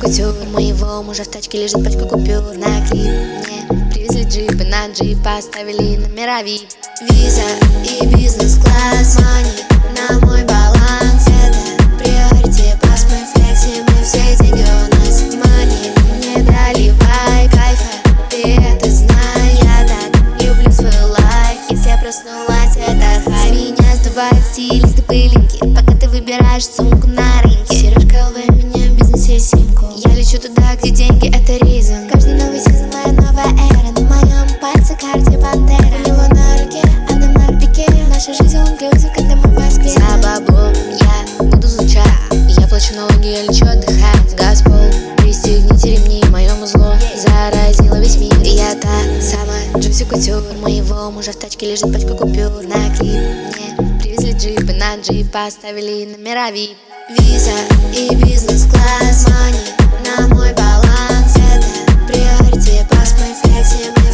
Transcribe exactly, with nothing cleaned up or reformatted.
кутюр. У моего мужа в тачке лежит пачка купюр. На клип мне привезли джипы, на джип поставили номера вип. Виза и бизнес-класс, мани на мой баланс. Это приоритет, пас, мы флексим, и все деньги у нас. Мани, не доливай кайфа, ты это знай. Я так люблю свой лайф, если я проснулась, это хай. С меня сдувает стилист и пылинки, пока ты выбираешь сумку на рынке. Сережка ЛВ, меня в бизнесе симку. Я лечу туда, где деньги, это ризон. Каждый новый сезон моя новая эра. На моем пальце карте Пантера. У него на руке Адемар Пике. Наша жизнь он инклюзив, когда мы в Москве. За баблом я буду звучать, я плачу налоги, я лечу отдыхать. Газпол, пристегните ремни, моему зло заразила весь мир. Я та самая Джуси Кутюр. У моего мужа в тачке лежит пачка купюр. На клип мне привезли джипы, на джип поставили номера вип. Виза и бизнес-класс, мани на мой баланс. Это приоритет, пас, мы флексим.